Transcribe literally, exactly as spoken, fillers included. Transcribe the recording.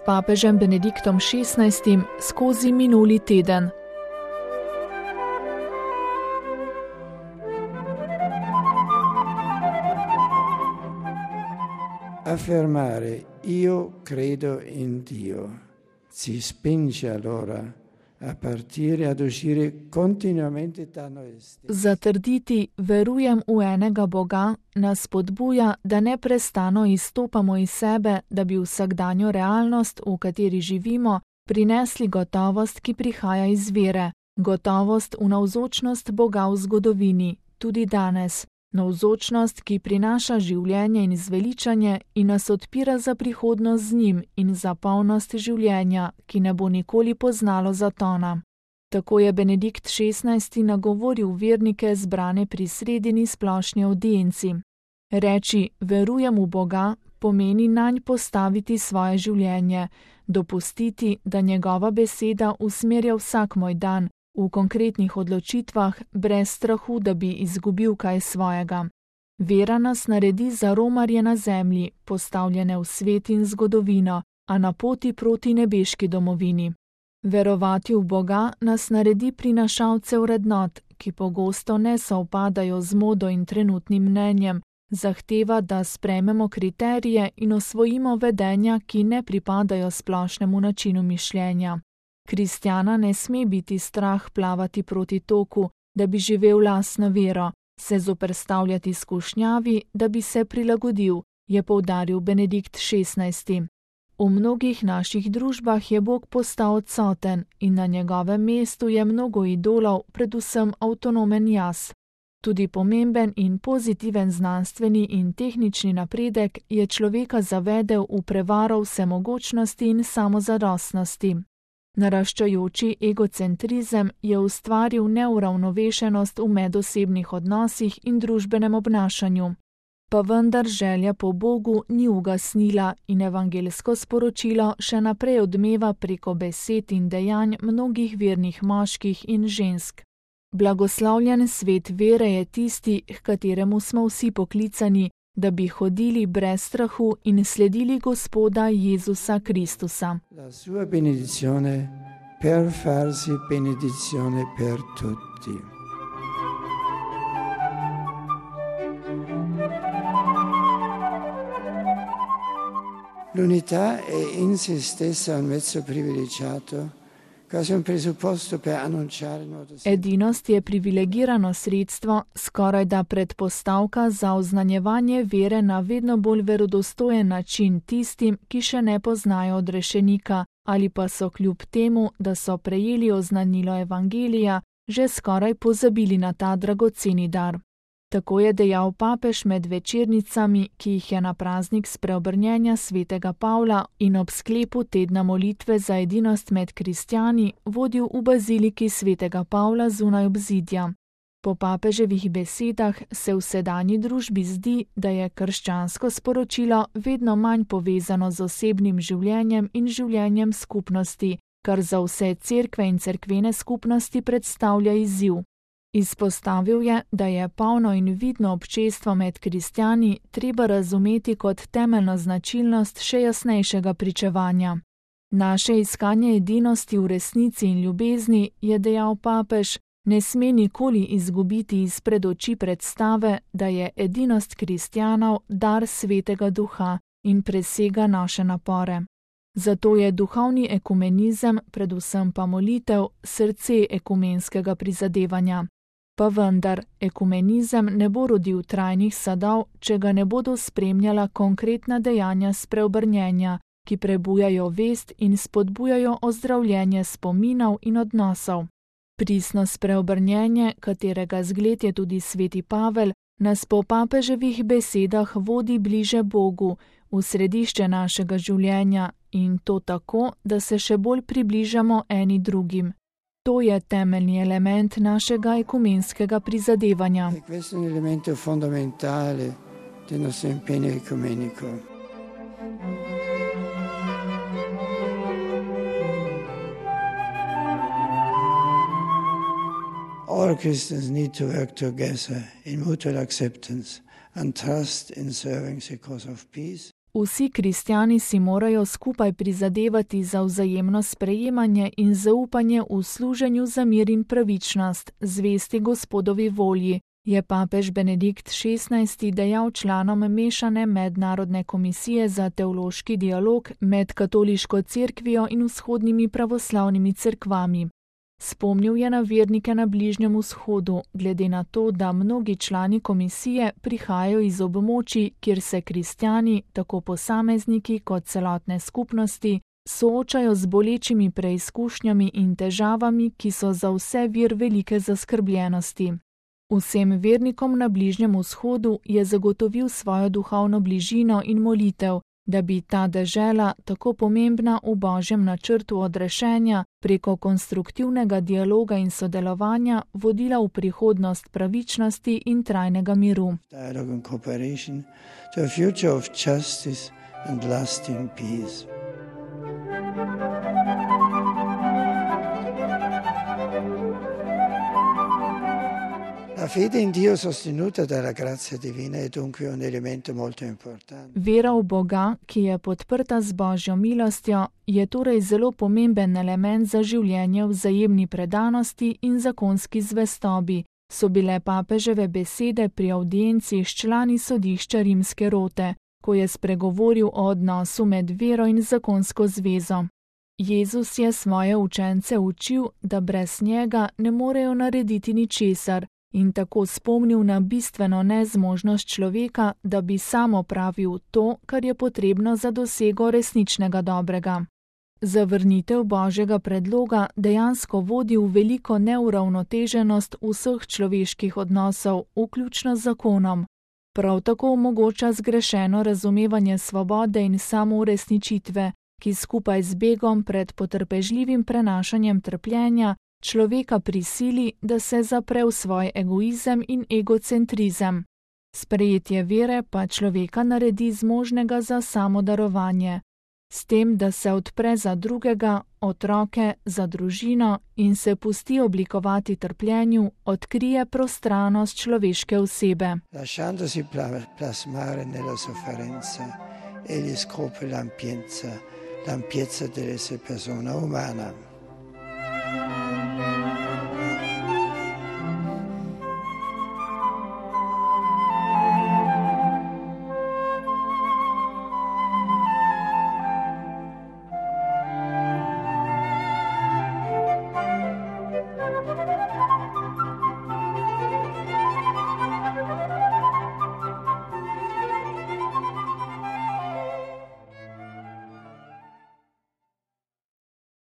papežem Benediktom šestnajstim skozi minuli teden. Affermare io credo in Dio ci spinge allora a partire ad uscire continuamente da noi stessi. Zatrditi verujem v enega Boga nas spodbuja, da neprestano izstopamo iz sebe, da bi vsakdanjo realnost, v kateri živimo, prinesli gotovost, ki prihaja iz vere, gotovost v navzočnost Boga v zgodovini, tudi danes. Navzočnost, ki prinaša življenje in zveličanje in nas odpira za prihodnost z njim in za polnost življenja, ki ne bo nikoli poznalo zatona. Tako je Benedikt šestnajsti nagovoril vernike zbrane pri sredini splošni avdienci. Reči verujem v Boga pomeni nanj postaviti svoje življenje, dopustiti, da njegova beseda usmerja vsak moj dan, v konkretnih odločitvah, brez strahu, da bi izgubil kaj svojega. Vera nas naredi za romarje na zemlji, postavljene v svet in zgodovino, a na poti proti nebeški domovini. Verovati v Boga nas naredi prinašalce vrednot, ki pogosto ne sovpadajo z modo in trenutnim mnenjem, zahteva, da sprejmemo kriterije in osvojimo vedenja, ki ne pripadajo splošnemu načinu mišljenja. Kristjana ne sme biti strah plavati proti toku, da bi živel lastno vero, se zoperstavljati skušnjavi, da bi se prilagodil, je poudaril Benedikt šestnajsti. V mnogih naših družbah je Bog postal odsoten in na njegovem mestu je mnogo idolov, predvsem avtonomen jaz. Tudi pomemben in pozitiven znanstveni in tehnični napredek je človeka zavedel v prevaro vsemogočnosti in samozadostnosti. Naraščajoči egocentrizem je ustvaril neuravnovešenost v medosebnih odnosih in družbenem obnašanju. Pa vendar želja po Bogu ni ugasnila in evangelsko sporočilo še naprej odmeva preko besed in dejanj mnogih vernih moških in žensk. Blagoslavljen svet vere je tisti, h kateremu smo vsi poklicani, da bi hodili brez strahu in sledili Gospoda Jezusa Kristusa. La sua benedizione per farsi benedizione per tutti. L'unità è in se stessa un mezzo privilegiato, quasi un presupposto per annunciare il nuovo Signore. Edinost je privilegirano sredstvo, skorajda predpostavka za oznanjevanje vere na vedno bolj verodostojen način tistim, ki še ne poznajo odrešenika, ali pa so kljub temu, da so prejeli oznanilo evangelija, že skoraj pozabili na ta dragoceni dar. Tako je dejal papež med večernicami, ki jih je na praznik spreobrnjenja svetega Pavla in ob sklepu tedna molitve za edinost med kristjani vodil v baziliki svetega Pavla zunaj obzidja. Po papeževih besedah se v sedanji družbi zdi, da je krščansko sporočilo vedno manj povezano z osebnim življenjem in življenjem skupnosti, kar za vse cerkve in cerkvene skupnosti predstavlja izziv. Izpostavil je, da je polno in vidno občestvo med kristjani treba razumeti kot temeljno značilnost še jasnejšega pričevanja. Naše iskanje edinosti v resnici in ljubezni, je dejal papež, ne sme nikoli izgubiti izpred oči predstave, da je edinost kristjanov dar svetega duha in presega naše napore. Zato je duhovni ekumenizem, predvsem pa molitev, srce ekumenskega prizadevanja. Pa vendar, ekumenizem ne bo rodil trajnih sadov, če ga ne bodo spremljala konkretna dejanja spreobrnjenja, ki prebujajo vest in spodbujajo ozdravljenje spominov in odnosov. Pristno spreobrnjenje, katerega zgled je tudi sveti Pavel, nas po papeževih besedah vodi bliže Bogu, v središče našega življenja in to tako, da se še bolj približamo eni drugim. To je temeljni element našega ekumenskega prizadevanja. Questo è un elemento fondamentale del nostro impegno ecumenico. All Christians need to work together in mutual acceptance and trust in serving the cause of peace. Vsi kristjani si morajo skupaj prizadevati za vzajemno sprejemanje in zaupanje v služenju za mir in pravičnost, zvesti Gospodovi volji, je papež Benedikt šestnajsti dejal članom mešane mednarodne komisije za teološki dialog med katoliško cerkvijo in vzhodnimi pravoslavnimi cerkvami. Spomnil je na vernike na Bližnjem vzhodu, glede na to, da mnogi člani komisije prihajajo iz območij, kjer se kristjani, tako posamezniki kot celotne skupnosti, soočajo z bolečimi preizkušnjami in težavami, ki so za vse vir velike zaskrbljenosti. Vsem vernikom na Bližnjem vzhodu je zagotovil svojo duhovno bližino in molitev, da bi ta dežela, tako pomembna v Božjem načrtu odrešenja, preko konstruktivnega dialoga in sodelovanja vodila v prihodnost pravičnosti in trajnega miru. Dialogue and cooperation to a future of justice and lasting peace. La fede in Dio sostenuta dalla grazia divina è dunque un elemento molto importante. Vera v Boga, ki je podprta z Božjo milostjo, je torej zelo pomemben element za življenje v vzajemni predanosti in zakonski zvestobi, so bile papeževe besede pri avdienci s člani sodišča Rimske rote, ko je spregovoril o odnosu med vero in zakonsko zvezo. Jezus je svoje učence učil, da brez njega ne morejo narediti ničesar, in tako spomnil na bistveno nezmožnost človeka, da bi sam opravil to, kar je potrebno za dosego resničnega dobrega. Zavrnitev Božjega predloga dejansko vodi v veliko neuravnoteženost vseh človeških odnosov, vključno z zakonom. Prav tako omogoča zgrešeno razumevanje svobode in samouresničitve, ki skupaj z begom pred potrpežljivim prenašanjem trpljenja človeka prisili, da se zapre v svoj egoizem in egocentrizem. Sprejetje vere pa človeka naredi zmožnega za samodarovanje, s tem, da se odpre za drugega, otroke, za družino in se pusti oblikovati trpljenju, odkrije prostranost človeške osebe. Lasciandosi plasmare nella sofferenza, egli scopre l'ampiezza, l'ampiezza dell'essere persona umana.